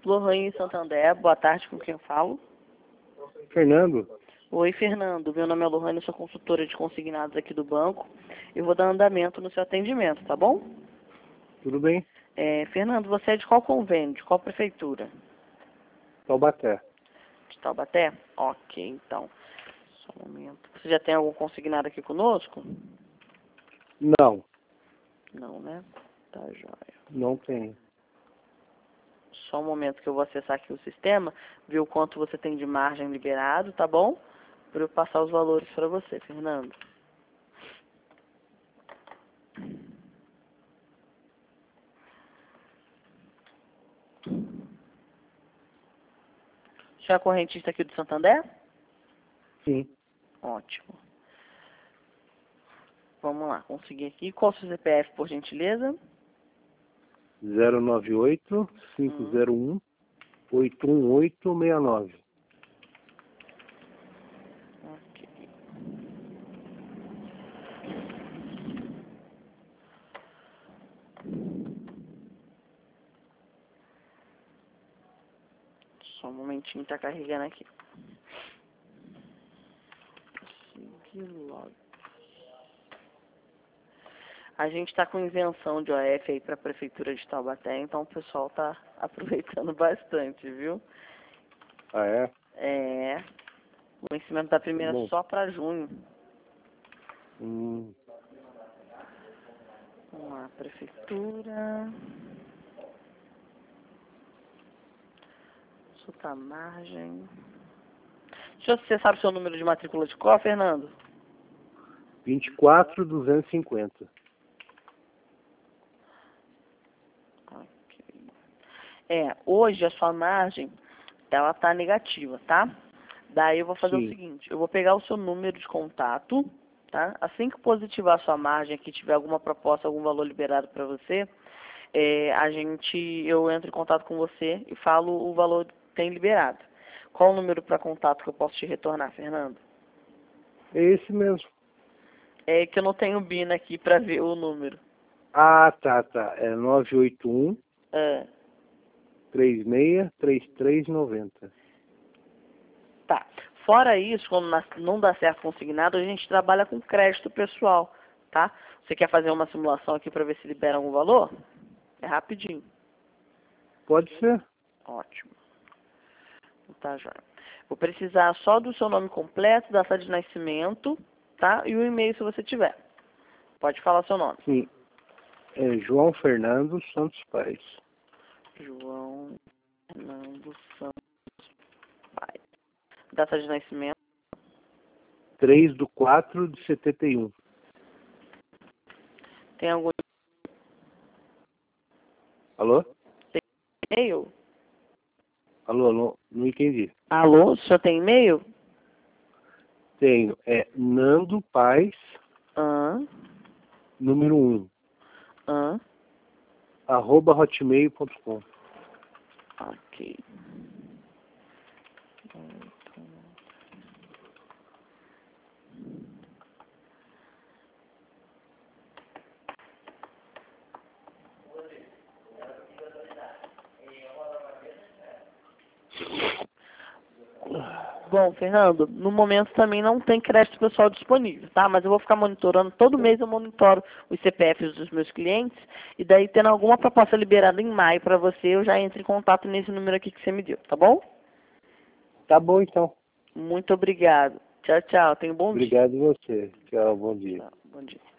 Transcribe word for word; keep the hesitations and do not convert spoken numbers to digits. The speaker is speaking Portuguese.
Lohane Santander, boa tarde, com quem eu falo? Fernando? Oi, Fernando. Meu nome é Lohane, sou consultora de consignados aqui do banco. Eu vou dar andamento no seu atendimento, tá bom? Tudo bem? É, Fernando, você é de qual convênio? De qual prefeitura? Taubaté. De Taubaté? Ok, então. Só um momento. Você já tem algum consignado aqui conosco? Não, Não, né? Tá joia. não tem. Só um momento que eu vou acessar aqui o sistema, ver o quanto você tem de margem liberado, tá bom? Para eu passar os valores para você, Fernando. Você é correntista aqui do Santander? Sim. Ótimo. Vamos lá, consegui aqui. Qual o seu C P F, por gentileza? zero nove oito, cinco zero um, oito um oito seis nove. Ok. Só um momentinho, tá carregando aqui. Consegui logo. A gente está com isenção de O F aí para a Prefeitura de Taubaté, então o pessoal está aproveitando bastante, viu? Ah, é? É, o vencimento da primeira Bom. só para junho. Hum, Vamos lá, Prefeitura. Soltar a margem. Deixa eu, você sabe o seu número de matrícula de qual, Fernando? vinte e quatro, duzentos e cinquenta. Ok. É, hoje a sua margem, ela tá negativa, tá? Daí eu vou fazer o Sim. seguinte, eu vou pegar o seu número de contato, tá? Assim que positivar a sua margem aqui, tiver alguma proposta, algum valor liberado para você, é, a gente, eu entro em contato com você e falo o valor que tem liberado. Qual o número para contato que eu posso te retornar, Fernando? É esse mesmo. É que eu não tenho B I N aqui para ver o número. Ah, tá, tá. É nove oito um, É, três seis, três três nove zero. tá. Fora isso, quando na- não dá certo consignado, a gente trabalha com crédito pessoal, tá? Você quer fazer uma simulação aqui para ver se libera algum valor? É rapidinho. Pode ser? Ótimo. Tá, joia. Vou precisar só do seu nome completo, data de nascimento, tá? E o e-mail se você tiver. Pode falar seu nome. Sim. É João Fernando Santos Paes. João Fernando Santos Paes. Data de nascimento. três de quatro de setenta e um. Tem algum Alô? e-mail? Alô, não, não entendi. Alô, o senhor tem e-mail? Tenho. É Nando Paes, Ahn, número um, ahn, arroba hotmail ponto com. ok. Bom, Fernando, no momento também não tem crédito pessoal disponível, tá? Mas eu vou ficar monitorando, todo mês eu monitoro os C P Fs dos meus clientes, e daí tendo alguma proposta liberada em maio para você, eu já entro em contato nesse número aqui que você me deu, tá bom? Tá bom, então. Muito obrigado. Tchau, tchau. Tenha um bom dia. Obrigado a você. Tchau, bom dia. Tchau, bom dia.